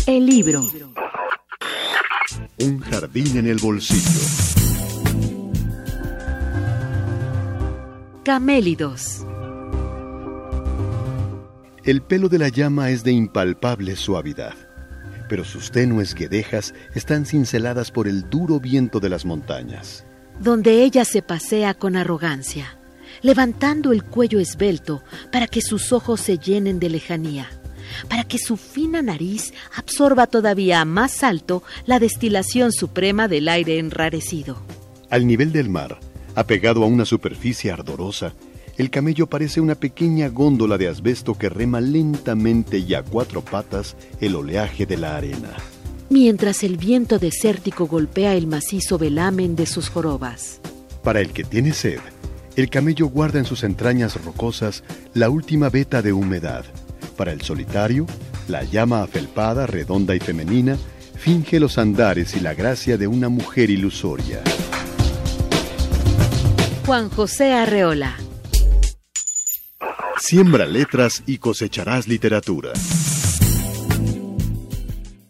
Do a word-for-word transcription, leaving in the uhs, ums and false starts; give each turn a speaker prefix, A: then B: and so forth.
A: El libro.
B: Un jardín en el bolsillo.
A: Camélidos.
B: El pelo de la llama es de impalpable suavidad, pero sus tenues guedejas están cinceladas por el duro viento de las montañas.
A: Donde ella se pasea con arrogancia, levantando el cuello esbelto para que sus ojos se llenen de lejanía, para que su fina nariz absorba todavía más alto la destilación suprema del aire enrarecido.
B: Al nivel del mar, apegado a una superficie ardorosa, el camello parece una pequeña góndola de asbesto que rema lentamente y a cuatro patas el oleaje de la arena.
A: Mientras el viento desértico golpea el macizo velamen de sus jorobas.
B: Para el que tiene sed, el camello guarda en sus entrañas rocosas la última veta de humedad. Para el solitario, la llama afelpada, redonda y femenina, finge los andares y la gracia de una mujer ilusoria.
A: Juan José Arreola.
B: Siembra letras y cosecharás literatura.